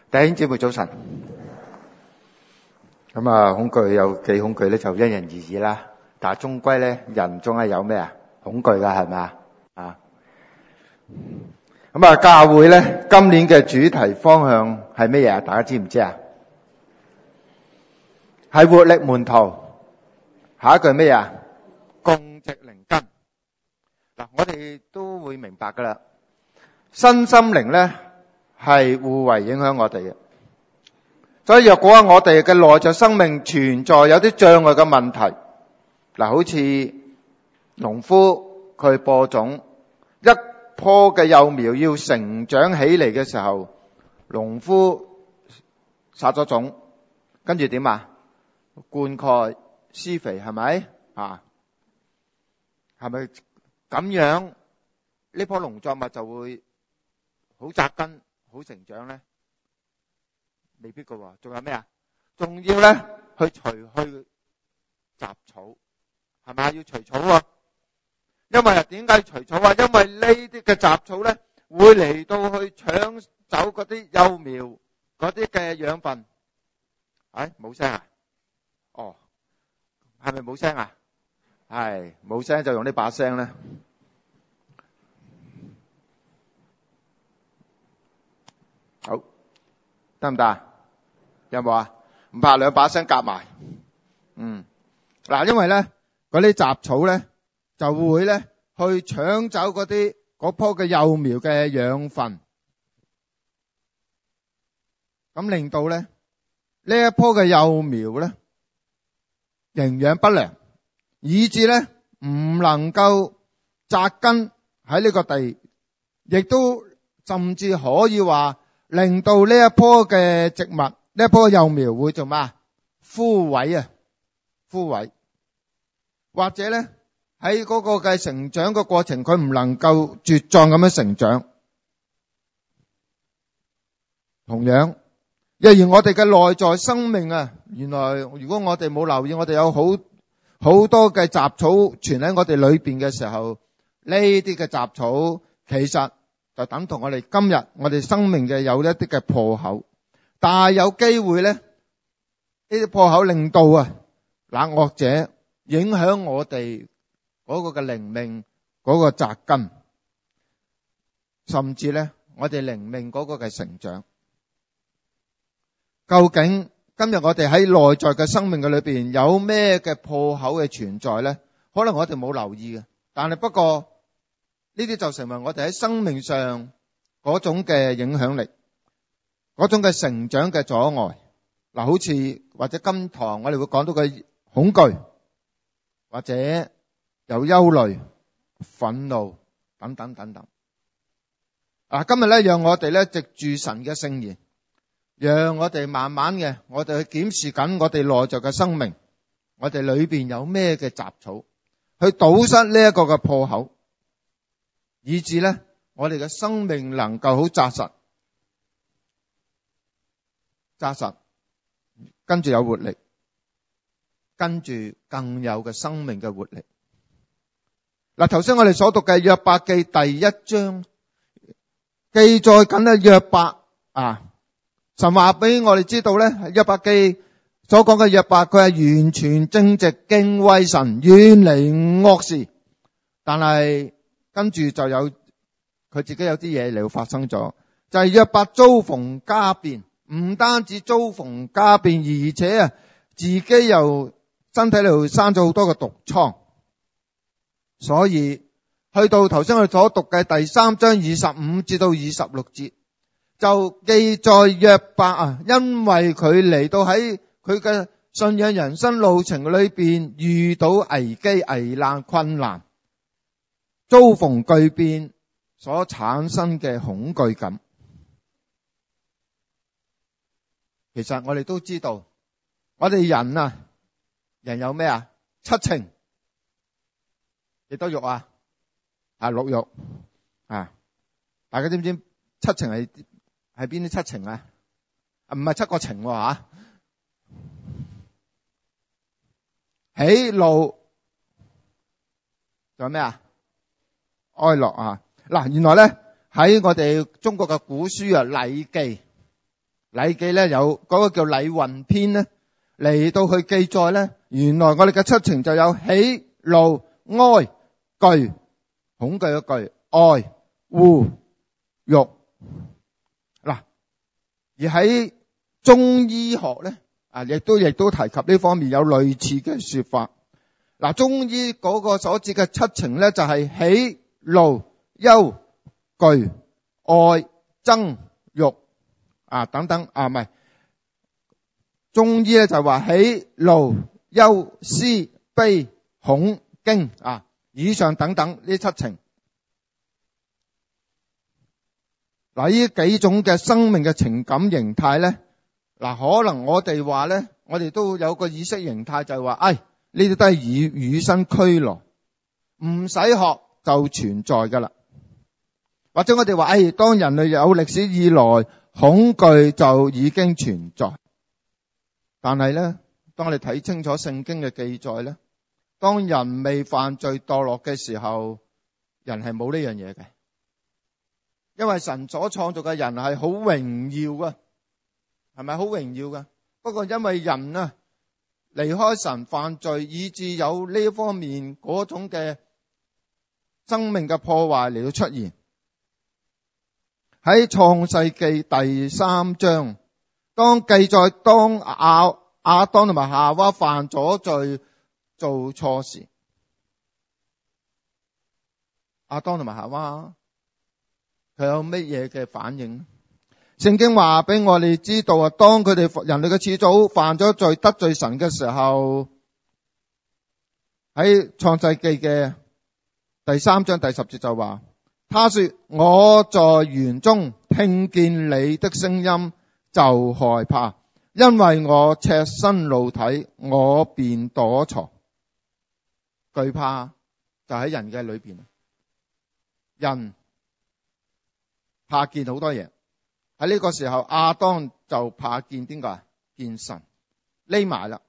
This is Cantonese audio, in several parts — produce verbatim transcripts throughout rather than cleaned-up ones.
弟兄姊妹早晨。咁啊，恐懼有幾恐懼咧，就因人而異啦。但係終歸咧，人總係有咩啊？恐懼噶，係咪啊？啊，咁啊，教會咧今年嘅主題方向係咩嘢啊？大家知唔知啊？係活力門徒。下一句咩啊？共植靈根。嗱，我哋都會明白噶啦。身心靈咧係互為影響我哋嘅，所以若果我哋嘅內在生命存在有啲障礙嘅問題，嗱，好似農夫佢播種，一棵嘅幼苗要成長起嚟嘅時候，農夫撒咗種，跟住點啊？灌溉、施肥，係咪啊？係咪咁樣呢棵農作物就會好扎根、好成長咧？未必噶喎，仲有咩啊？仲要咧去除去雜草，係咪？要除草喎。因為點解除草啊？因為呢啲嘅雜草咧會嚟到去搶走嗰啲幼苗嗰啲嘅養分。哎，冇聲啊？哦，係咪冇聲啊？係冇聲就用呢把聲咧。好，得唔得啊？有冇啊？唔怕兩把聲夾埋。嗯，嗱，因為咧嗰啲雜草咧就會咧去搶走嗰啲嗰棵嘅幼苗嘅養分，咁令到咧呢一棵嘅幼苗咧營養不良，以致咧唔能夠扎根喺呢個地，亦都甚至可以話令到呢一棵嘅植物，呢一棵幼苗會做咩？枯萎啊，枯萎，或者咧喺嗰個嘅成長嘅過程，佢唔能夠茁壯咁樣成長。同樣，若然我哋嘅內在生命啊，原來如果我哋冇留意，我哋有好好多嘅雜草存喺我哋裏邊嘅時候，呢啲嘅雜草其實就等同我哋今日我哋生命嘅有一啲嘅破口，但係有機會咧，呢啲破口令到啊冷惡者影響我哋嗰個嘅靈命嗰個扎根，甚至咧我哋靈命嗰個嘅成長。究竟今日我哋喺內在嘅生命嘅裏邊有咩嘅破口嘅存在咧？可能我哋冇留意嘅，但係不過呢啲就成為我哋喺生命上嗰種嘅影響力，嗰種嘅成長嘅阻礙。嗱，好似或者今堂我哋會講到嘅恐懼，或者有憂慮、憤怒等等等等。啊，今日咧讓我哋咧藉住神嘅聖言，讓我哋慢慢嘅，我哋去檢視緊我哋內在嘅生命，我哋裏邊有咩嘅雜草，去堵塞呢一個嘅破口，以致咧我哋嘅生命能夠好紮實，紮實，跟住有活力，跟住更有嘅生命嘅活力。嗱，頭先我哋所讀嘅約伯記第一章記載緊咧約伯啊。神話俾我哋知道咧，約伯記所講嘅約伯，佢係完全正直、敬畏神、遠離惡事。但係跟住就有佢自己有啲嘢嚟到發生咗，就係約伯遭逢家變，唔單止遭逢家變，而且啊自己又身體度生咗好多嘅毒瘡。所以去到頭先我哋所讀嘅第三章二十五至到二十六節。就記載約伯啊，因為佢嚟到喺佢嘅信仰人生路程裏邊遇到危機、危難、困難，遭逢巨變所產生嘅恐懼感。其實我哋都知道，我哋人啊，人有咩啊？七情，幾多肉啊？啊，六肉啊！大家知唔知七情係？係邊啲七情啊？唔係七個情吓、啊，喜怒仲有咩啊？哀樂啊！嗱，原來咧喺我哋中國嘅古書啊《禮記》 禮記咧有嗰個叫禮運篇咧嚟到去記載咧，原來我哋嘅七情就有喜、怒、哀、懼，恐懼嘅懼、愛、惡、欲。嗱，而喺中醫學咧啊，亦都亦都提及呢方面有類似嘅說法。嗱，中醫嗰個所指嘅七情咧就係喜、怒、憂、懼、愛、憎、欲啊等等啊，唔係中醫咧就話喜、怒、憂、思、悲、恐、驚啊，以上等等呢七情。嗱，呢幾種嘅生命嘅情感形態咧，嗱，可能我哋話咧，我哋都有個意識形態就係話，哎，呢啲都係與與生俱來，唔使學就存在噶啦。或者我哋話，哎，當人類有歷史以來，恐懼就已經存在。但係咧，當我哋睇清楚聖經嘅記載咧，當人未犯罪墮落嘅時候，人係冇呢樣嘢嘅。因為神所創造嘅人係好榮耀嘅，係咪好榮耀嘅？不過因為人啊離開神犯罪，以致有呢方面嗰種嘅生命嘅破壞嚟到出現。喺創世記第三章，當記載當亞亞當同埋夏娃犯咗罪做錯事，亞當同埋夏娃佢有乜嘢嘅反應？聖經話俾我哋知道啊，當佢哋人類嘅始祖犯咗罪得罪神嘅時候，喺創世記嘅第三章第十節就話，他說我在園中聽見你的聲音就害怕，因為我赤身露體，我便躲藏。懼怕就喺人嘅裏邊，人怕見好多嘢。喺呢個時候，亞當就怕見邊個啊？見神，匿埋啦。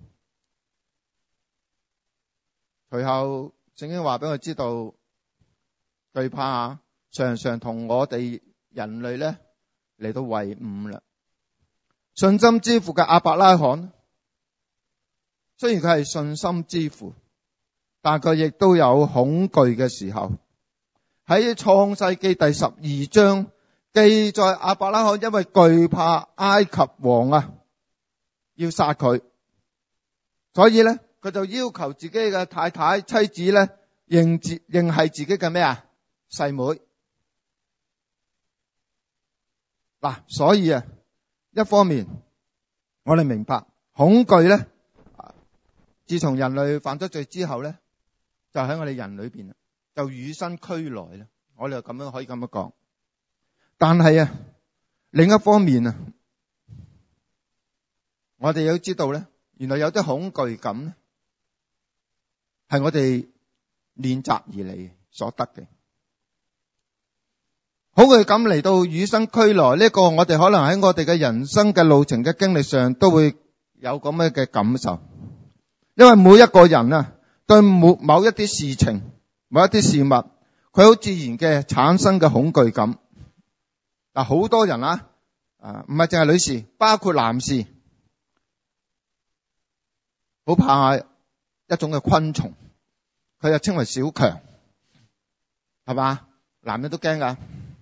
隨後聖經話俾我知道，懼怕常常同我哋人類咧嚟到為伍啦。信心之父嘅亞伯拉罕，雖然佢係信心之父，但佢亦都有恐懼嘅時候。喺創世記第十二章記載，亞伯拉罕因為懼怕埃及王啊，要殺佢，所以咧佢就要求自己嘅太太妻子咧認自認係自己嘅咩啊細妹。嗱，所以啊，一方面我哋明白恐懼咧，自從人類犯咗罪之後咧，就喺我哋人裏邊就與生俱來啦。我哋就咁樣可以咁樣講。但係啊，另一方面啊，我哋要知道咧，原來有啲恐懼感咧，係我哋練習而嚟所得嘅。恐懼感嚟到與生俱來，呢個我哋可能喺我哋嘅人生嘅路程嘅經歷上都會有咁樣嘅感受。因為每一個人啊，對某某一啲事情、某一啲事物，佢好自然嘅產生嘅恐懼感。嗱，好多人啊，啊唔係淨係女士，包括男士，好怕一種嘅昆蟲，佢就稱為小強，係嘛？男人都驚噶。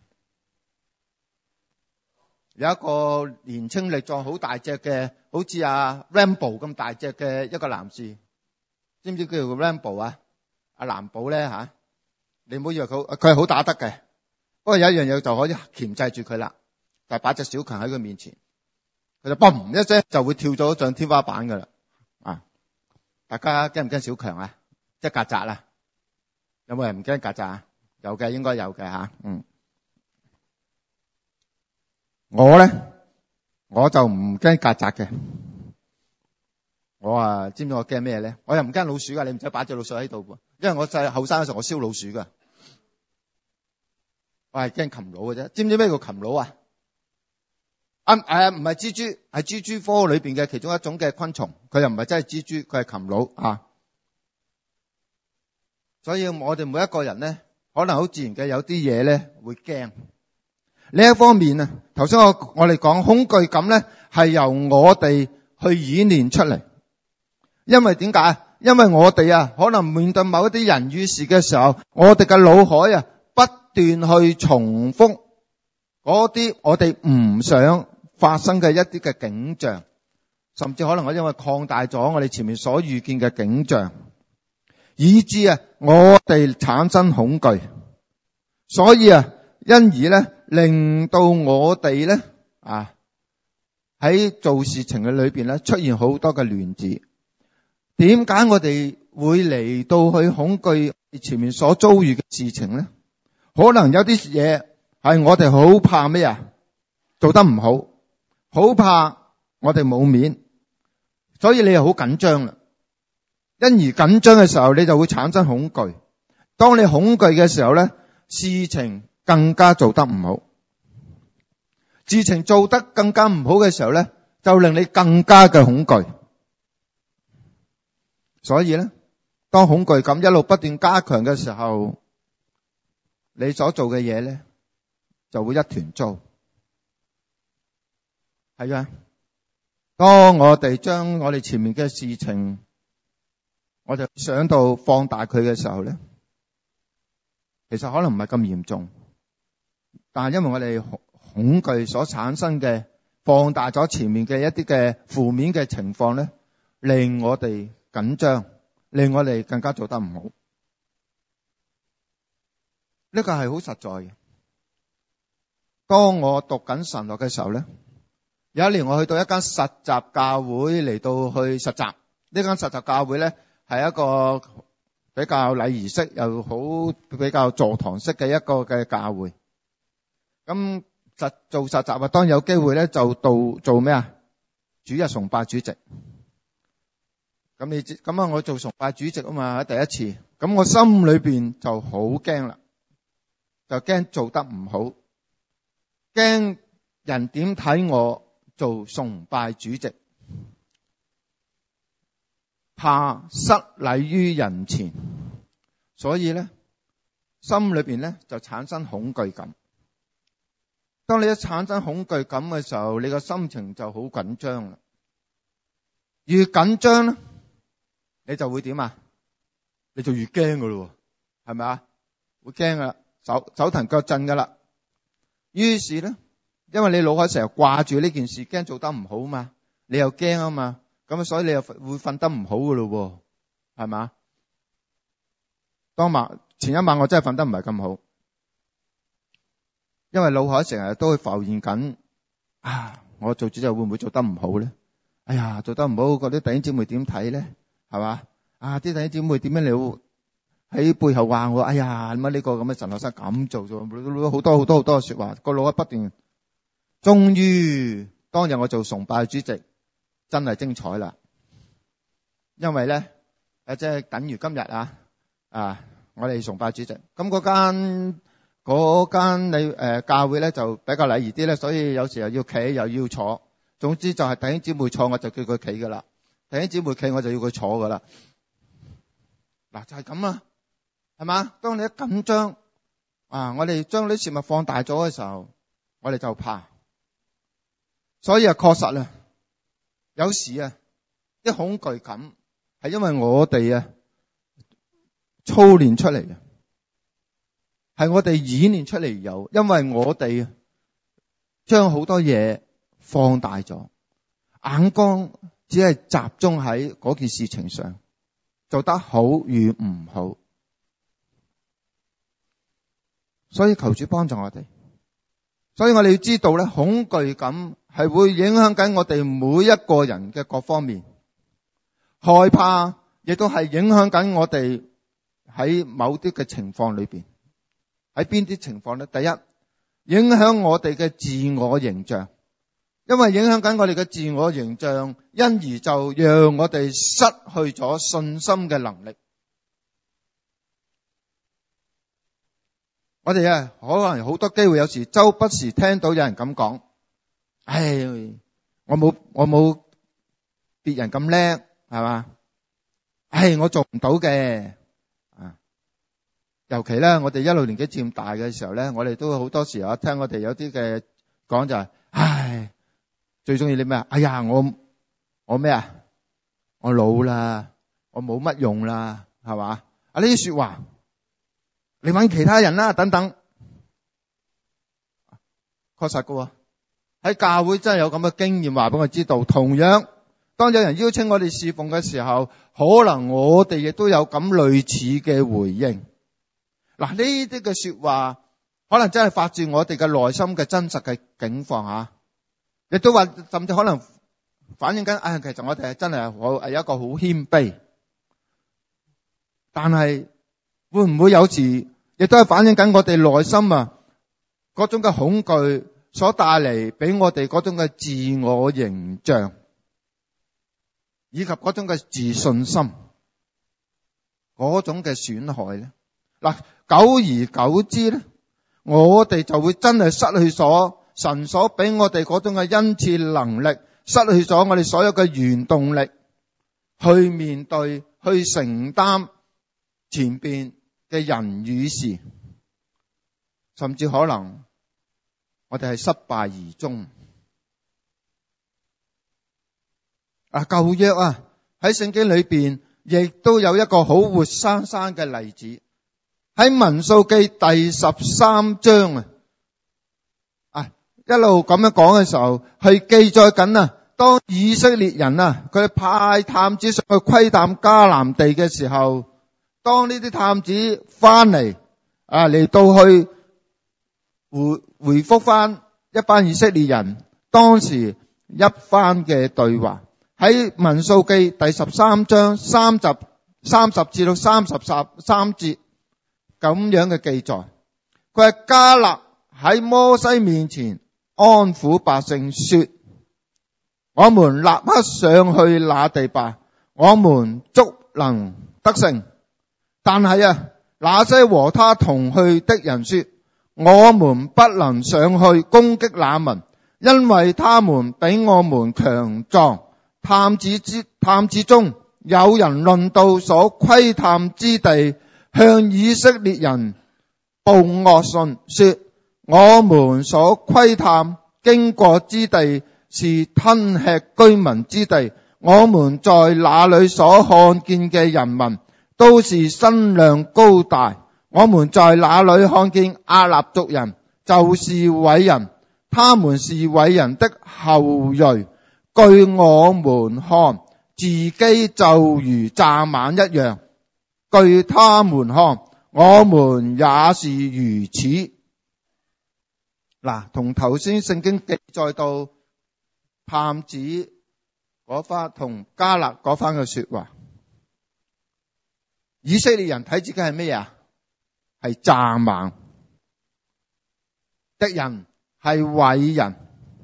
有一個年青力壯、好大隻嘅，好似阿 Rambo 咁大隻嘅一個男士，知唔知叫做 Rambo 啊？阿藍寶咧吓，你唔好以為佢佢係好打得嘅，不過有一樣嘢就可以鉗制住佢啦，就係擺隻小強喺佢面前，佢就嘣一聲就會跳咗上天花板噶啦。啊，大家驚唔驚小強啊？即係曱甴啊？有冇人唔驚曱甴啊？有嘅，應該有嘅吓，嗯。我咧，我就唔驚曱甴嘅。我啊，知唔知我驚咩咧？我又唔驚老鼠噶，你唔使擺隻老鼠喺度喎。因為我細後生嘅時候，我燒老鼠噶。我係驚蠄蟧嘅啫。知唔知咩叫蠄蟧啊？啊誒，唔係蜘蛛，係蜘蛛科裏邊嘅其中一種嘅昆蟲。佢又唔係真係蜘蛛，佢係蠄蟧啊。所以我哋每一個人咧，可能好自然嘅有啲嘢咧會驚。 呢一方面啊，頭先我我哋講恐懼感咧，係由我哋去演練出嚟。因為點解？因為我哋啊，可能面對某一啲人與事嘅時候，我哋嘅腦海啊，不斷去重複嗰啲我哋唔想發生嘅一啲嘅景象，甚至可能我因為擴大咗我哋前面所遇見嘅景象，以致啊，我哋產生恐懼。所以啊，因而咧，令到我哋咧啊喺做事情嘅裏邊咧，出現好多嘅亂子。點解我哋會嚟到去恐懼前面所遭遇嘅事情咧？可能有啲嘢係我哋好怕咩啊？做得唔好，好怕我哋冇面，所以你又好緊張啦。因而緊張嘅時候，你就會產生恐懼。當你恐懼嘅時候咧，事情更加做得唔好。事情做得更加唔好嘅時候咧，就令你更加嘅恐懼。所以咧，當恐懼感一路不斷加強嘅時候，你所做嘅嘢咧就會一團糟。係啊，當我哋將我哋前面嘅事情，我就想到放大佢嘅時候咧，其實可能唔係咁嚴重，但係因為我哋恐懼所產生嘅放大咗前面嘅一啲嘅負面嘅情況咧，令我哋緊張，令我哋更加做得唔好。呢個係好實在嘅。當我讀緊神學嘅時候咧，有一年我去到一間實習教會嚟到去實習。呢間實習教會咧係一個比較禮儀式又好比較座堂式嘅一個嘅教會。咁實做實習啊，當有機會咧就到做咩啊？主日崇拜主席。咁你知咁啊？我做崇拜主席啊嘛，第一次，咁我心裏邊就好驚啦，就驚做得唔好，驚人點睇我做崇拜主席，怕失禮於人前，所以咧心裏邊咧就產生恐懼感。當你一產生恐懼感嘅時候，你個心情就好緊張啦。越緊張咧，你就會點啊？你就越驚噶咯，係咪啊？會驚噶啦，手手騰腳震噶啦。於是咧，因為你腦海成日掛住呢件事，驚做得唔好嘛，你又驚啊嘛，咁所以你又會瞓得唔好噶咯，係嘛？當晚前一晚我真係瞓得唔係咁好，因為腦海成日都會浮現緊啊，我做主席會唔會做得唔好咧？哎呀，做得唔好，嗰啲弟兄姊妹點睇咧？係嘛？啊！啲弟兄姊妹點樣嚟喺背後話我？哎呀，乜呢個咁嘅神學生咁做咗？好多好多好多嘅說話，個腦不斷。終於當日我做崇拜主席，真係精彩啦！因為咧，誒，即係等於今日啊啊！我哋崇拜主席，咁嗰間嗰間你誒教會咧就比較禮儀啲咧，所以有時又要企又要坐。總之就係弟兄姊妹坐，我就叫佢企噶啦。弟兄姊妹企，我就要佢坐噶啦。嗱，就係咁啦，係嘛？當你一緊張啊，我哋將啲事物放大咗嘅時候，我哋就怕。所以啊，確實啊，有時啊，啲恐懼感係因為我哋啊操練出嚟嘅，係我哋演練出嚟有，因為我哋將好多嘢放大咗，眼光只係集中喺嗰件事情上，做得好與唔好。所以求主幫助我哋。所以我哋要知道咧，恐懼感係會影響緊我哋每一個人嘅各方面。害怕亦都係影響緊我哋喺某啲嘅情況裏邊。喺邊啲情況咧？第一，影響我哋嘅自我形象。因為影響緊我哋嘅自我形象，因而就讓我哋失去咗信心嘅能力。我哋啊，可能好多機會，有時周不時聽到有人咁講：唉，我冇我冇別人咁叻，係嘛？唉，我做唔到嘅。啊， 尤其咧，我哋一路年紀漸大嘅時候咧，我哋都好多時候聽我哋有啲嘅講就係、是，唉，最中意啲咩啊？哎呀，我我咩啊？我老啦，我冇乜用啦，係嘛？啊呢啲說話，你搵其他人啦，等等。確實㗎喎，喺教會真係有咁嘅經驗話俾我知道。同樣，當有人邀請我哋侍奉嘅時候，可能我哋亦都有咁類似嘅回應。嗱，呢啲嘅說話，可能真係發自我哋嘅內心嘅真實嘅境況吓，亦都話甚至可能反映緊，哎，其實我哋係真係好係一個好謙卑。但係會唔會有時亦都係反映緊我哋內心啊嗰種嘅恐懼所帶嚟俾我哋嗰種嘅自我形象，以及嗰種嘅自信心嗰種嘅損害咧？嗱，久而久之咧，我哋就會真係失去所神所俾我哋嗰種嘅恩賜能力，失去咗我哋所有嘅原動力去面對、去承擔前邊嘅人與事，甚至可能我哋係失敗而終。啊，舊約啊，喺聖經裏邊亦都有一個好活生生嘅例子。喺民數記第十三章啊，啊一路咁樣講嘅時候，係記載緊啊，當以色列人啊，佢哋派探子上去窺探迦南地嘅時候，當呢啲探子翻嚟啊，嚟到去回回覆翻一班以色列人當時一番嘅對話。喺民數記第十三章三十三十至到三十三節。咁樣嘅記載，佢係迦勒喺摩西面前安撫百姓說：我們立刻上去那地吧，我們足能得勝。但係啊，那些和他同去的人說：我們不能上去攻擊那民，因為他們比我們強壯。探子之探子中有人論到所窺探之地，向以色列人報惡信，說：我們所窺探經過之地是吞吃居民之地，我們在那裏所看見嘅人民都是身量高大，我們在那裏看見亞納族人，就是偉人，他們是偉人的後裔。據我們看，自己就如蚱蜢一樣。據他們看，我們也是如此。嗱，同頭先聖經記載到探子嗰番同迦勒嗰番嘅說話，以色列人睇自己係咩啊？係蚱蜢，敵人係偉人。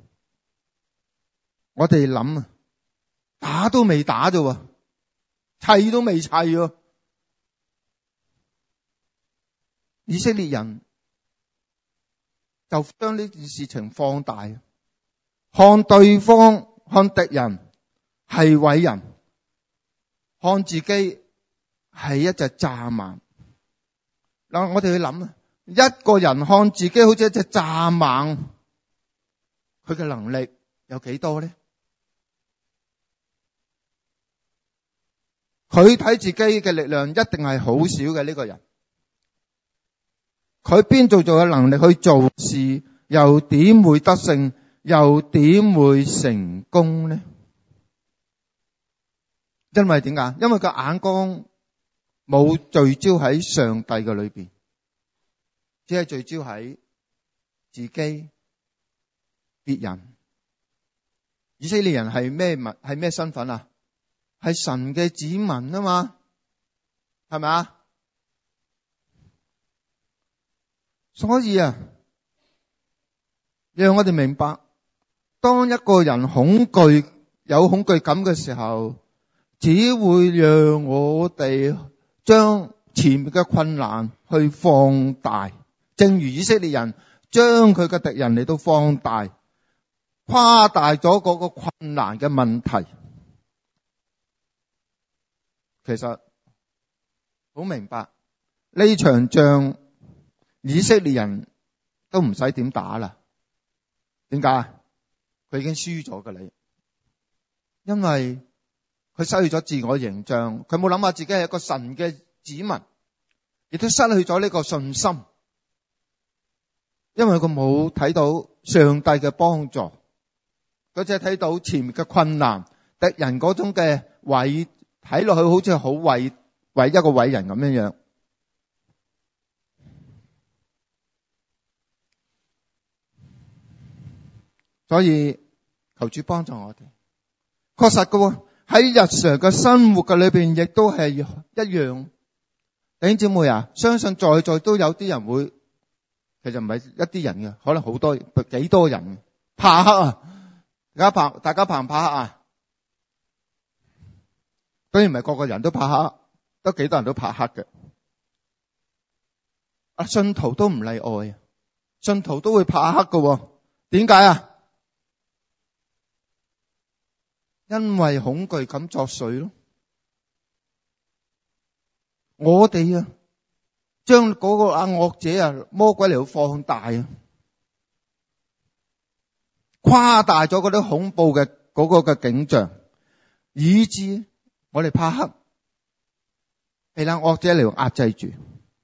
我哋諗啊，打都未打啫，砌都未砌喎。以色列人就將呢件事情放大，看對方，看敵人係偉人，看自己係一隻蚱蜢。嗱，我哋去諗啊，一個人看自己好似一隻蚱蜢，佢嘅能力有幾多呢？佢睇自己嘅力量一定係好少嘅。呢個人，佢邊度仲有能力去做事，又點會得勝，又點會成功呢？因為點解？因為個眼光冇聚焦喺上帝嘅裏邊，只係聚焦喺自己、別人。以色列人係咩物？係咩身份啊？係神嘅子民啊嘛，係咪啊？所以啊，讓我哋明白，當一個人恐懼、有恐懼感嘅時候，只會讓我哋將前面嘅困難去放大，正如以色列人將佢嘅敵人嚟到放大，誇大咗嗰個困難嘅問題。其實好明白， 呢場仗以色列人都唔使點打啦。點解啊？佢已經輸咗㗎啦，因為佢失去咗自我形象，佢冇諗下自己係一個神嘅子民，亦都失去咗呢個信心，因為佢冇睇到上帝嘅幫助，佢只係睇到前面嘅困難，敵人嗰種嘅偉，睇落去好似好偉偉一個偉人咁樣樣。所以求主幫助我哋，確實嘅喺日常嘅生活嘅裏邊，亦都係一樣。弟兄姊妹啊，相信在座都有啲人會，其實唔係一啲人嘅，可能好多幾多人怕黑啊！大家怕，大家怕唔怕黑啊？當然唔係個個人都怕黑，都幾多人都怕黑嘅。啊，信徒都唔例外，信徒都會怕黑嘅。點解啊？因為恐懼感作祟咯。我哋啊，將嗰個啊惡者啊魔鬼嚟到放大啊，誇大咗嗰啲恐怖嘅嗰個嘅景象，以致我哋怕黑，被那惡者嚟到壓制住。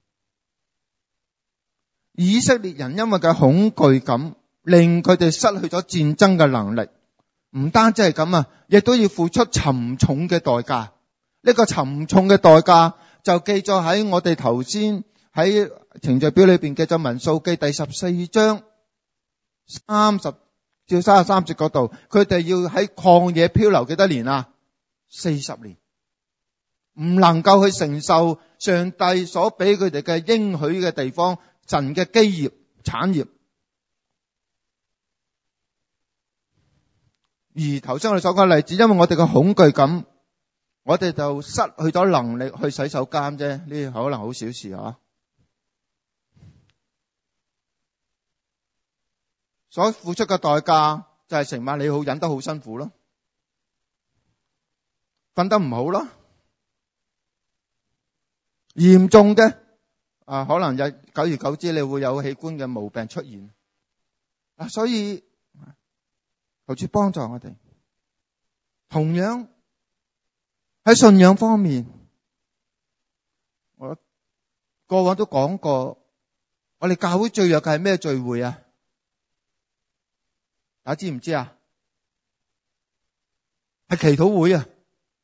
以色列人因為嘅恐懼感，令佢哋失去咗戰爭嘅能力。唔單止係咁啊，亦都要付出沉重嘅代價。呢個沉重嘅代價就記載喺我哋頭先喺程序表裏邊記咗民數記第十四章三十至三十三節嗰度，佢哋要喺曠野漂流幾多年啊？四十年，唔能夠去承受上帝所俾佢哋嘅應許嘅地方，神嘅基業產業。而頭先我哋所講嘅例子，因為我哋嘅恐懼感，我哋就失去咗能力去洗手間啫。呢啲可能好小事啊。所付出嘅代價就係成晚你好忍得好辛苦咯，瞓得唔好咯，嚴重嘅啊，可能有久而久之你會有器官嘅毛病出現啊。所以求主幫助我哋。同樣喺信仰方面，我過往都講過，我哋教會最弱嘅係咩聚會啊？大家知唔知啊？係祈禱會啊。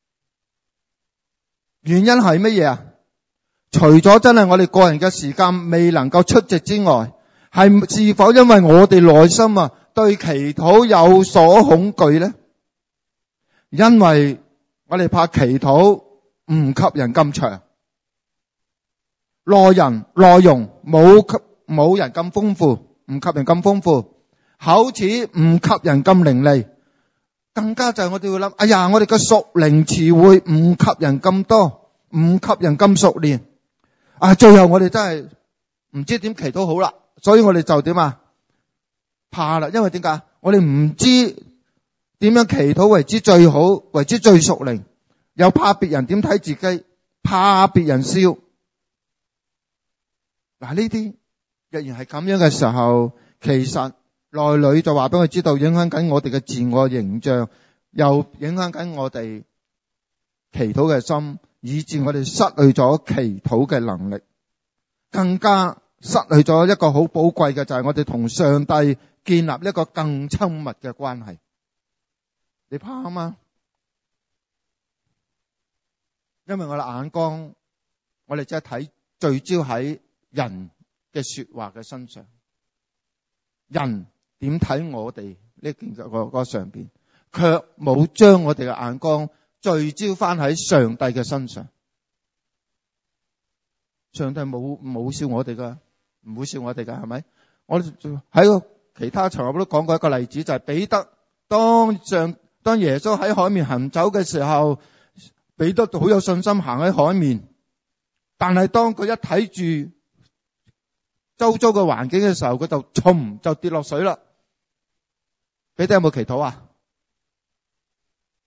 原因係乜嘢啊？除咗真係我哋個人嘅時間未能夠出席之外，係是否因為我哋內心啊對祈禱有所恐懼呢？因為我哋怕祈禱唔及人咁長，內人內容冇及冇人咁豐富，唔及人咁豐富，口齒唔及人咁伶俐，更加就係我哋會諗，哎呀，我哋嘅屬靈詞彙唔及人咁多，唔及人咁熟練，啊，最後我哋真係唔知點祈禱好啦，所以我哋就點啊？怕啦，因為點解？我哋唔知點樣祈禱為之最好，為之最屬靈，又怕別人點睇自己，怕別人笑。嗱，呢啲若然係咁樣嘅時候，其實內裏就話俾我知道，影響緊我哋嘅自我形象，又影響緊我哋祈禱嘅心，以致我哋失去咗祈禱嘅能力，更加失去咗一個好寶貴嘅，就係我哋同上帝建立一個更親密嘅關係。你怕嗎？因為我哋眼光，我哋只係睇聚焦喺人嘅說話嘅身上，人點睇我哋呢件個個上邊，卻冇將我哋嘅眼光聚焦翻喺上帝嘅身上。上帝冇冇笑我哋噶，唔會笑我哋噶，係咪？我哋喺個其他場合都講過一個例子，就係彼得當上。當耶穌喺海面行走嘅時候，彼得好有信心行喺海面，但係當佢一睇住周遭嘅環境嘅時候，佢就衝就跌落水啦。彼得有冇祈禱啊？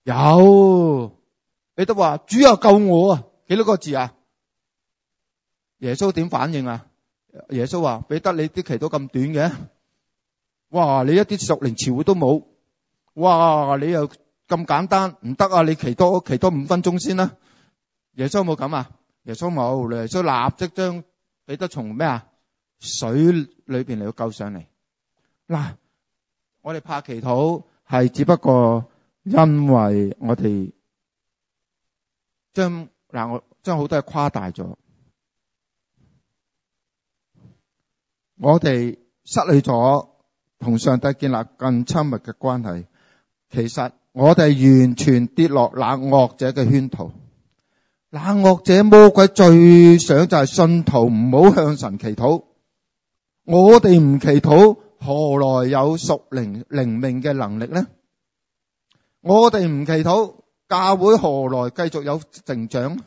有。彼得話：主啊，救我啊！幾多個字啊？ 耶穌點反應啊？耶穌話：彼得，你啲祈禱咁短嘅，哇！你一啲屬靈詞彙都冇，哇！你又咁簡單，唔得啊！你祈多祈多五分鐘先啦。耶穌冇咁啊？耶穌冇，耶穌立即將彼得從咩啊水裏邊嚟到救上嚟。嗱，我哋怕祈禱係只不過因為我哋將嗱我將好多嘢誇大咗。我哋失去咗同上帝建立更親密嘅關係，其實我哋完全跌落那惡者嘅圈套。那惡者魔鬼最想就係信徒唔好向神祈禱。我哋唔祈禱，何來有屬靈靈命嘅能力呢？我哋唔祈禱，教會何來繼續有成長？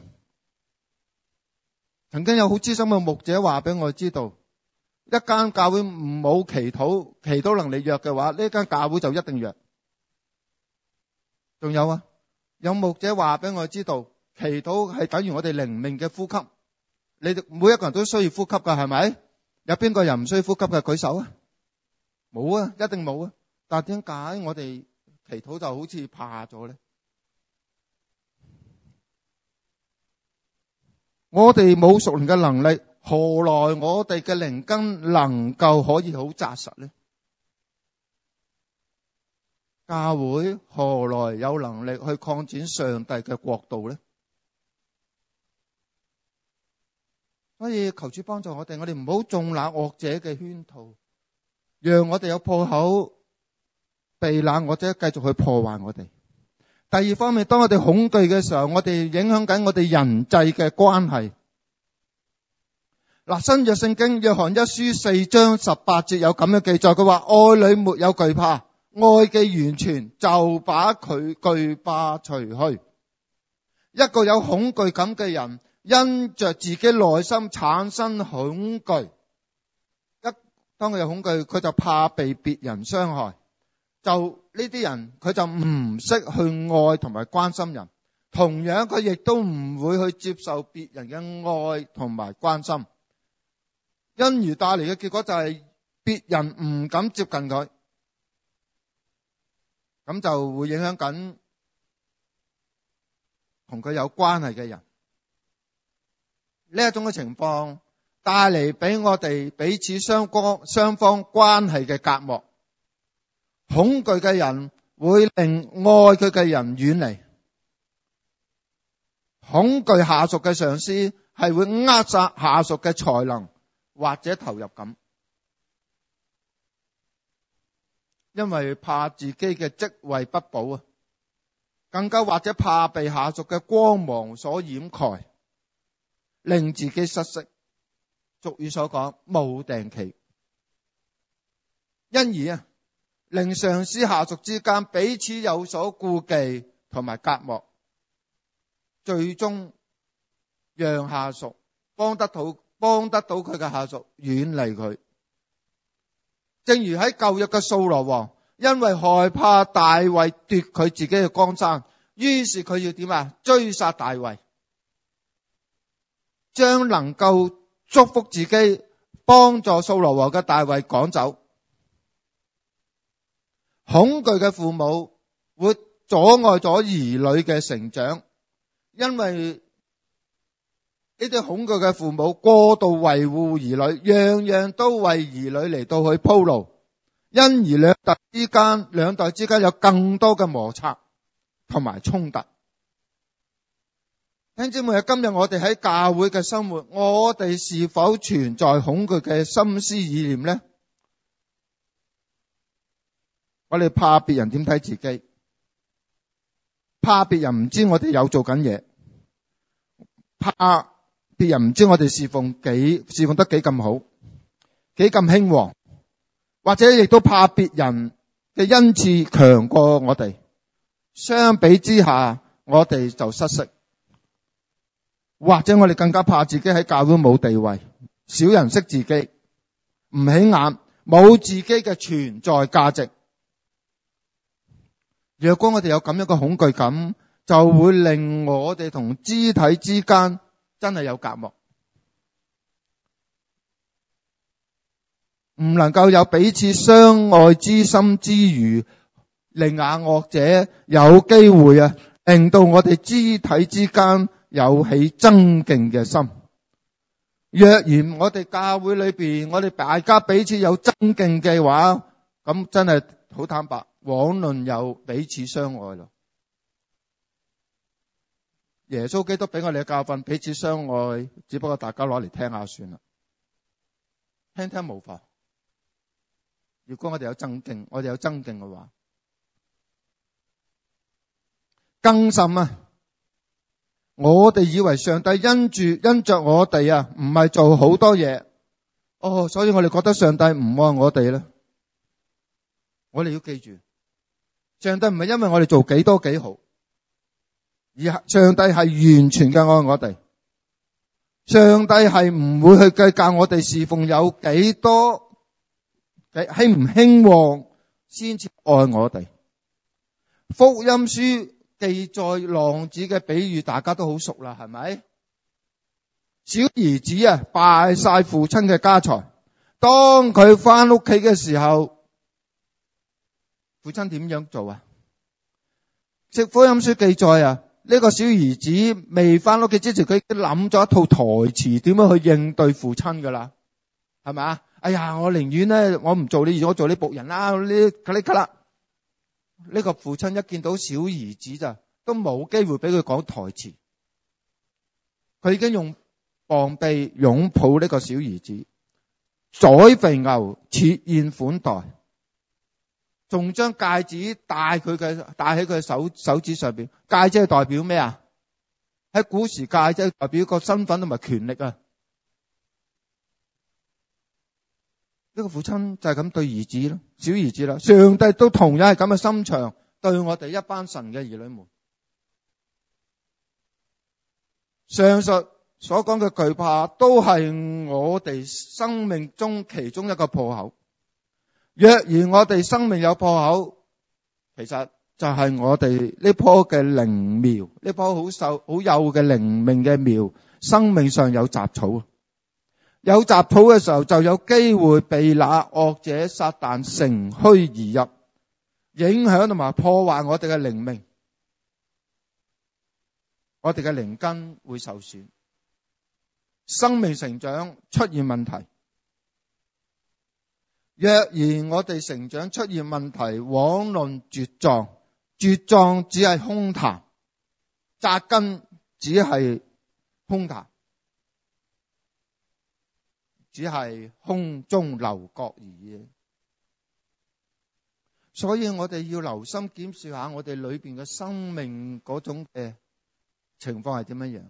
曾經有好資深嘅牧者話俾我知道，一間教會唔冇祈禱，祈禱能力弱嘅話，呢間教會就一定弱。仲有啊，有牧者話俾我知道，祈禱係等於我哋靈命嘅呼吸。你哋每一個人都需要呼吸噶，係咪？有邊個人唔需要呼吸嘅？舉手啊！冇啊，一定冇啊。但係點解我哋祈禱就好似怕咗咧？我哋冇屬靈嘅能力，何來我哋嘅靈根能夠可以好紮實呢？教會何來有能力去擴展上帝嘅國度呢？所以求主幫助我哋，我哋唔好中那惡者嘅圈套，讓我哋有破口避那惡者繼續去破壞我哋。第二方面，當我哋恐懼嘅時候，我哋影響緊我哋人際嘅關係。嗱，新約聖經約翰一書四章十八節有咁樣記載，佢話：愛裏沒有懼怕，愛嘅完全就把佢懼怕除去。一個有恐懼感嘅人，因着自己內心產生恐懼，一當佢有恐懼，佢就怕被別人傷害。就呢啲人，佢就唔識去愛同埋關心人，同樣佢亦都唔會去接受別人嘅愛同埋關心，因而帶嚟嘅結果就係別人唔敢接近佢，咁就會影響緊同佢有關係嘅人。呢一種嘅情況帶嚟俾我哋彼此相關雙方關係嘅隔膜。恐懼嘅人會令愛佢嘅人遠離，恐懼下屬嘅上司係會扼殺下屬嘅才能或者投入感，因為怕自己嘅職位不保啊，更加或者怕被下屬嘅光芒所掩蓋，令自己失色。俗語所講冇定期，因而啊，令上司下屬之間彼此有所顧忌同埋隔膜，最終讓下屬幫得到幫得到佢嘅下屬遠離佢。正如喺舊約嘅掃羅王，因為害怕大衛奪佢自己嘅江山，於是佢要點啊？追殺大衛，將能夠祝福自己幫助掃羅王嘅大衛趕走。恐懼嘅父母會阻礙咗兒女嘅成長，因為呢啲恐懼嘅父母過度維護兒女，樣樣都為兒女嚟到去鋪路，因而兩代之間兩代之間有更多嘅摩擦同埋衝突。弟兄姊妹，今日我哋喺教會嘅生活，我哋是否存在恐懼嘅心思意念呢？我哋怕別人點睇自己，怕別人唔知我哋有做緊嘢，怕別人唔知我哋侍奉幾侍奉得幾咁好，幾咁興旺，或者亦都怕別人嘅恩賜強過我哋，相比之下我哋就失色，或者我哋更加怕自己喺教會冇地位，少人識自己，唔起眼，冇自己嘅存在價值。若果我哋有咁樣嘅恐懼感，就會令我哋同肢體之間真係有隔膜。 唔能夠有彼此相愛之心之餘，令那惡者有機會啊，令到我哋肢體之間有起爭競嘅心。若然我哋教會裏邊，我哋大家彼此有爭競嘅話，咁真係好坦白，枉論有彼此相愛咯。耶穌基督俾我哋嘅教訓，彼此相愛，只不過大家攞嚟聽下算啦，聽聽無妨。如果我哋有爭競，我哋有爭競嘅話，更甚啊！我哋以為上帝因住因着我哋啊，唔係做好多嘢，哦，所以我哋覺得上帝唔愛我哋咧。我哋要記住，上帝唔係因為我哋做幾多幾好，而上帝係完全嘅愛我哋。上帝係唔會去計較我哋侍奉有幾多，興唔興旺先至愛我哋。福音書記載浪子嘅比喻，大家都好熟啦，係咪？小兒子啊，敗晒父親嘅家財，當佢翻屋企嘅時候，父親點樣做啊？食福音書記載啊，呢個小兒子未翻屋企之前，佢已經諗咗一套台詞，點樣去應對父親噶啦，係咪啊？哎呀，我寧願咧，我唔做你，我做你僕人啦，呢咔哩咔啦。呢個父親一見到小兒子咋，都冇機會俾佢講台詞，佢已經用膀臂擁抱呢個小兒子，宰肥牛設宴款待，仲將戒指戴佢嘅戴喺佢嘅手手指上邊。戒指係代表咩啊？喺古時戒指代表個身份同埋權力啊。呢個父親就係咁對兒子咯，小兒子啦。上帝都同樣係咁嘅心腸對我哋一班神嘅兒女們。上述所講嘅懼怕都係我哋生命中其中一個破口。若然我哋生命有破口，其實就係我哋呢棵嘅靈苗，呢棵好瘦好幼嘅靈命嘅苗，生命上有雜草。有雜草嘅時候，就有機會被那惡者撒旦乘虛而入，影響同埋破壞我哋嘅靈命，我哋嘅靈根會受損，生命成長出現問題。若然我哋成長出現問題，枉論茁壯，茁壯只係空談，扎根只係空談，只係空中樓閣而已。所以我哋要留心檢視下我哋裏邊嘅生命嗰種嘅情況係點樣樣。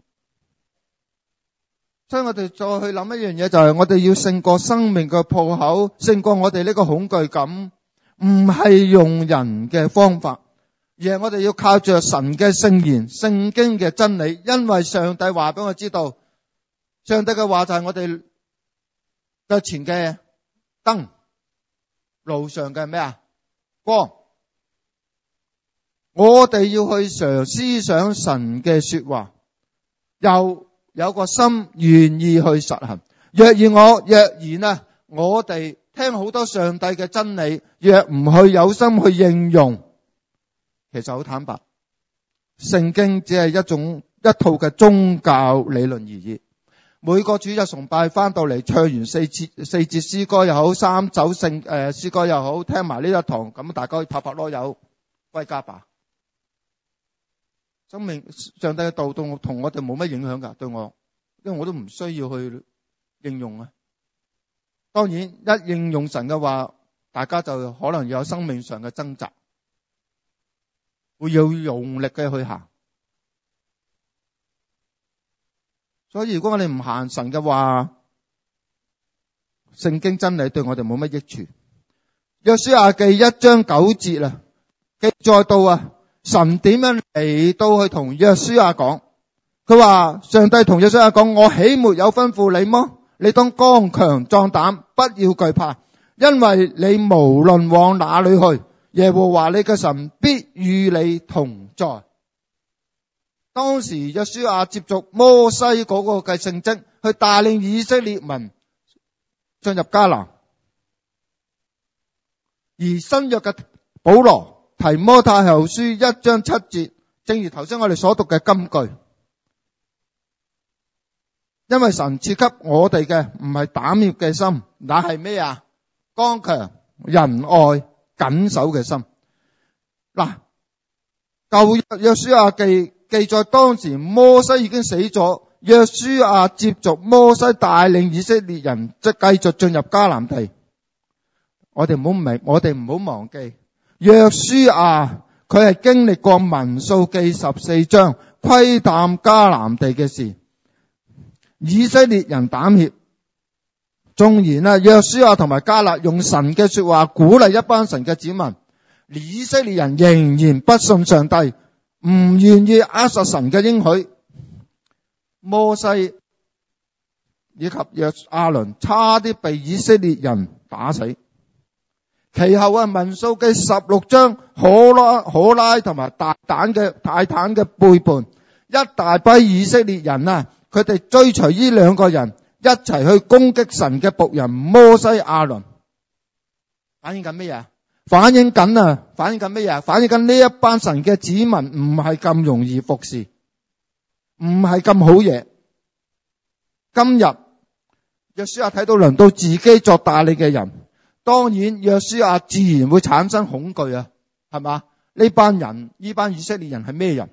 所以我哋再去諗一樣嘢，就係我哋要勝過生命嘅破口，勝過我哋呢個恐懼感，唔係用人嘅方法，而係我哋要靠着神嘅聖言、聖經嘅真理。因為上帝話俾我知道，上帝嘅話就係我哋腳前嘅燈，路上嘅咩啊？光。我哋要去常思想神嘅說話，又有個心願意去實行。若然我若然啊，我哋聽好多上帝嘅真理，若唔去有心去應用，其實好坦白，聖經只係一種一套嘅宗教理論而已。每個主日崇拜翻到嚟，唱完四節四節詩歌又好，三首聖誒詩歌又好，聽埋呢一堂，咁大家可以拍拍籮柚歸家吧。生命上帝嘅道道同我哋冇乜影響噶，對我，因為我都唔需要去應用啊。當然一應用神嘅話，大家就可能有生命上嘅掙扎，會要用力嘅去行。所以如果我哋唔行神嘅話，聖經真理對我哋冇乜益處。約書亞記一章九節啊，記載到啊，神點樣嚟到去同約書亞講？佢話上帝同約書亞講：我豈沒有吩咐你麼？你當剛強壯膽，不要懼怕，因為你無論往哪裏去，耶和華你嘅神必與你同在。當時約書亞接續摩西嗰個嘅聖職，去帶領以色列民進入迦南。 而新約嘅保羅提摩太後書一章七節，正如頭先我哋所讀嘅金句，因為神賜給我哋嘅唔係膽怯嘅心，那係咩啊？剛強、仁愛、謹守嘅心。嗱，舊約約書亞記記載當時摩西已經死咗，約書亞接續摩西帶領以色列人即繼續進入迦南地。我哋唔好明，我哋唔好忘記，約書亞佢係經歷過民數記十四章窺探迦南地嘅事。以色列人膽怯，縱然啊，約書亞同埋迦勒用神嘅說話鼓勵一班神嘅子民，以色列人仍然不信上帝，唔願意握實神嘅應許。摩西以及約亞倫差啲被以色列人打死。其後啊，民數記十六章可拉可拉同埋大坦嘅大坦嘅背叛，一大批以色列人啊，佢哋追隨呢兩個人一齊去攻擊神嘅僕人摩西亞倫。反映緊咩嘢？反映緊啊，反映緊咩嘢？反映緊呢一班神嘅子民唔係咁容易服侍，唔係咁好嘢。今日約書亞睇到輪到自己作帶領嘅人，當然約書亞自然會產生恐懼啊，係嘛？呢班人，呢班以色列人係咩人？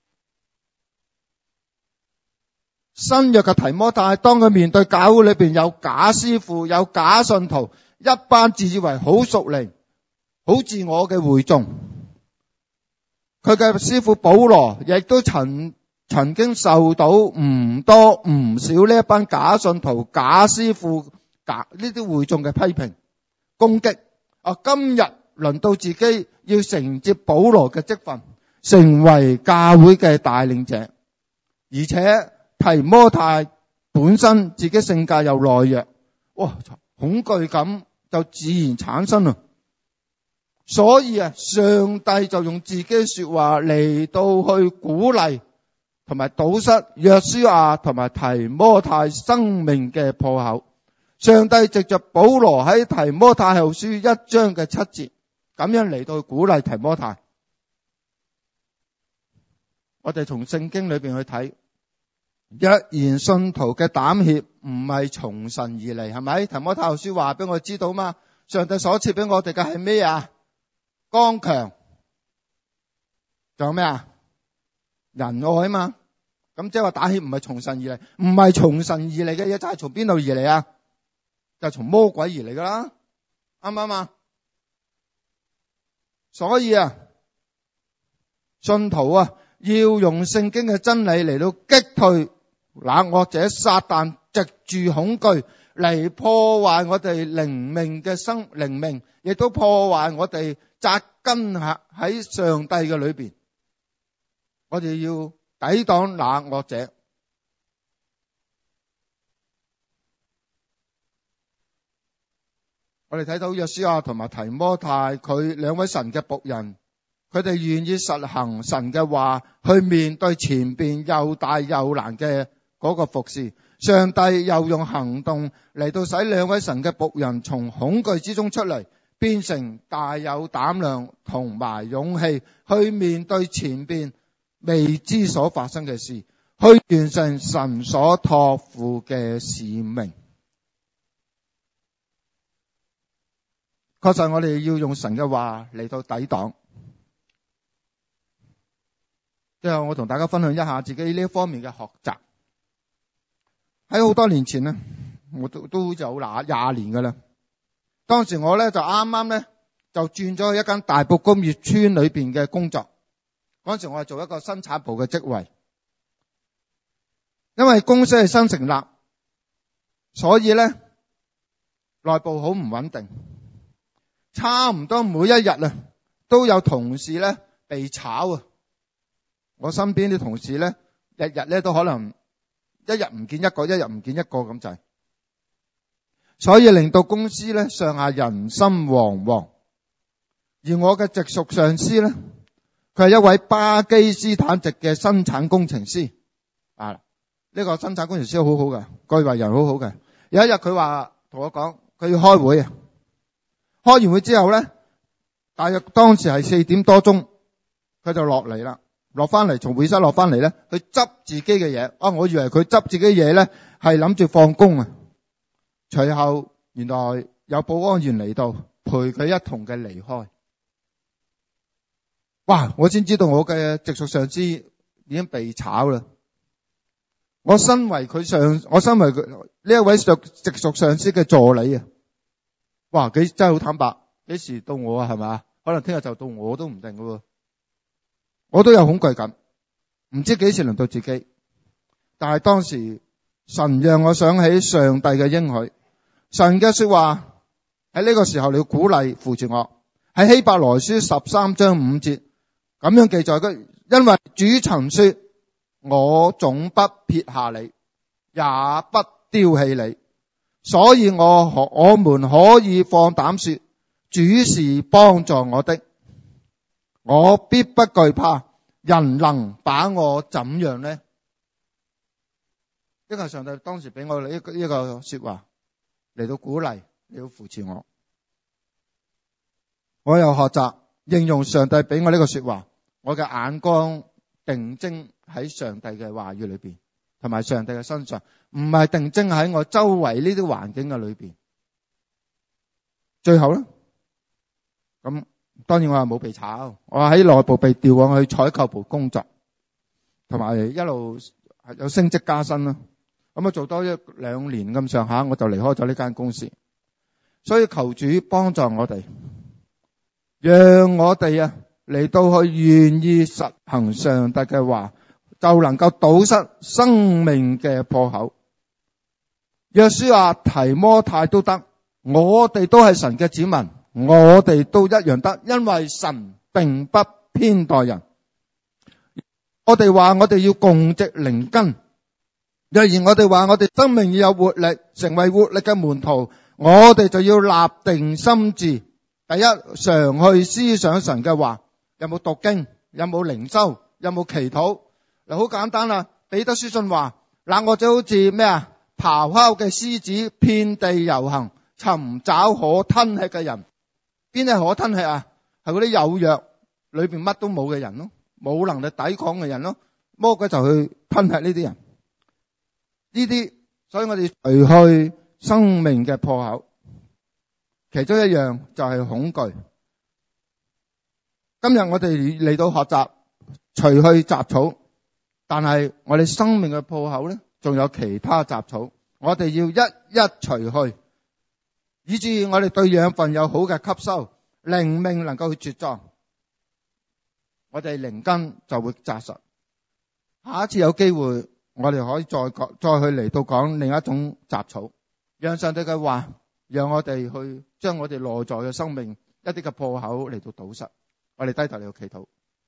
新約嘅提摩太，當佢面對教會裏邊有假師傅、有假信徒，一班自以為好屬靈、好自我嘅會眾，佢嘅師傅保羅亦都曾曾經受到唔多唔少呢一班假信徒、假師傅、假呢啲會眾嘅批評、攻擊。啊，今日輪到自己要承接保羅嘅職分，成為教會嘅帶領者，而且提摩太本身自己性格又懦弱，哇，恐懼感就自然產生啦。所以啊，上帝就用自己說話嚟到去鼓勵同埋堵塞約書亞同埋提摩太生命嘅破口。上帝藉着保羅喺提摩太後書一章嘅七節，咁樣嚟到去鼓勵提摩太。我哋從聖經裏邊去睇，若然信徒嘅膽怯唔係從神而嚟，係咪？提摩太後書話俾我知道嘛，上帝所賜俾我哋嘅係咩啊？剛強，仲有咩啊？仁愛嘛。咁即係話膽怯唔係從神而嚟，唔係從神而嚟嘅嘢，就係從邊度而嚟啊？就係從魔鬼而嚟噶啦，啱唔啱啊？所以啊，信徒啊，要用聖經嘅真理嚟到擊退那惡者撒旦，藉住恐懼嚟破壞我哋靈命嘅生靈命，亦都破壞我哋扎根喺上帝嘅裏邊。我哋要抵擋那惡者。我哋睇到約書亞同埋提摩太，佢兩位神嘅僕人，佢哋願意實行神嘅話，去面對前邊又大又難嘅嗰個服侍。上帝又用行動嚟到使兩位神嘅僕人從恐懼之中出嚟，變成大有膽量同埋勇氣，去面對前邊未知所發生嘅事，去完成神所託付嘅使命。確實我哋要用神嘅話嚟到抵擋。最後我同大家分享一下自己呢一方面嘅學習。喺好多年前呢，我都都有嗱廿年噶啦。當時我咧就啱啱咧就轉咗去一間大埔工業村裏邊嘅工作。嗰陣時我係做一個生產部嘅職位，因為公司係新成立，所以咧內部好唔穩定。差唔多每一日啊，都有同事咧被炒啊！我身邊啲同事咧，日日咧都可能一日唔見一個，一日唔見一個咁滯，所以令到公司咧上下人心惶惶。而我嘅直屬上司咧，佢係一位巴基斯坦籍嘅生產工程師啊！呢個生產工程師好好嘅，據為人好好嘅。有一日佢話同我講，佢要開會啊。開完會之後咧， 大約當時係四點多鐘，佢就落嚟啦，落翻嚟從會室落翻嚟咧，去執自己嘅嘢。啊，我以為佢執自己嘢咧係諗住放工啊。隨後原來有保安員嚟到陪佢一同嘅離開。哇！我先知道我嘅直屬上司已經被炒啦。我身為佢上，我身為佢呢一位直直屬上司嘅助理啊。哇！幾真係好坦白，幾時到我啊？係咪？可能聽日就到我都唔定噶喎。我都有恐懼感，唔知幾時輪到自己。但係當時神讓我想起上帝嘅應許，神嘅說話喺呢個時候你要鼓勵扶持我。喺希伯來書十三章五節咁樣記載嘅，因為主曾說，我總不撇下你，也不丟棄你，所以我可我們可以放膽說，主是幫助我的，我必不懼怕，人能把我怎樣呢？呢個係上帝當時俾我呢個呢個說話嚟到鼓勵，嚟到扶持我。我又學習應用上帝俾我呢個說話，我嘅眼光定睛喺上帝嘅話語裏邊，同埋上帝嘅身上，唔係定睛喺我周圍呢啲環境嘅裏邊。最後咧，咁當然我係冇被炒，我喺內部被調往去採購部工作，同埋一路有升職加薪啦。咁啊做多一兩年咁上下，我就離開咗呢間公司。所以求主幫助我哋，讓我哋啊嚟到去願意實行上帝嘅話，就能夠堵塞生命嘅破口。約書亞、提摩太都得，我哋都係神嘅子民，我哋都一樣得，因為神並不偏待人。我哋話我哋要共植靈根，若然我哋話我哋生命要有活力，成為活力嘅門徒，我哋就要立定心志。第一，常去思想神嘅話，有冇讀經，有冇靈修，有冇祈禱。嗱，好簡單啦。彼得書信話，嗱，我就好似咩啊，咆哮嘅獅子，遍地遊行，尋找可吞吃嘅人。邊啲可吞吃啊？係嗰啲有藥裏邊乜都冇嘅人咯，冇能力抵抗嘅人咯。魔鬼就去吞吃呢啲人。呢啲，所以我哋除去生命嘅破口，其中一樣就係恐懼。今日我哋嚟到學習除去雜草，但係我哋生命嘅破口咧，仲有其他雜草，我哋要一一除去，以至我哋對養分有好嘅吸收，靈命能夠去茁壯，我哋靈根就會紮實。下一次有機會，我哋可以再講，再去嚟到講另一種雜草，讓上帝嘅話，讓我哋去將我哋內在嘅生命一啲嘅破口嚟到堵塞。我哋低頭嚟到祈禱。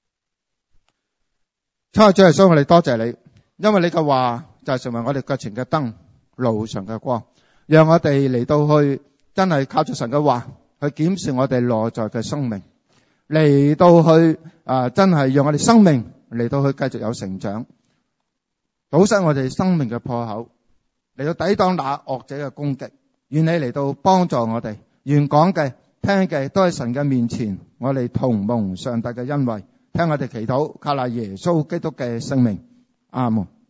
親愛的主耶穌，我哋多謝你，因為你嘅話就係成為我哋腳前嘅燈，路上嘅光，讓我哋嚟到去真係靠住神嘅話去檢視我哋內在嘅生命，嚟到去啊、呃、真係讓我哋生命嚟到去繼續有成長，堵塞我哋生命嘅破口，嚟到抵擋那惡者嘅攻擊。願你嚟到幫助我哋，願講嘅聽嘅都喺神嘅面前，我哋同蒙上帝嘅恩惠，聽我哋祈禱，靠賴耶穌基督嘅聖名，阿門。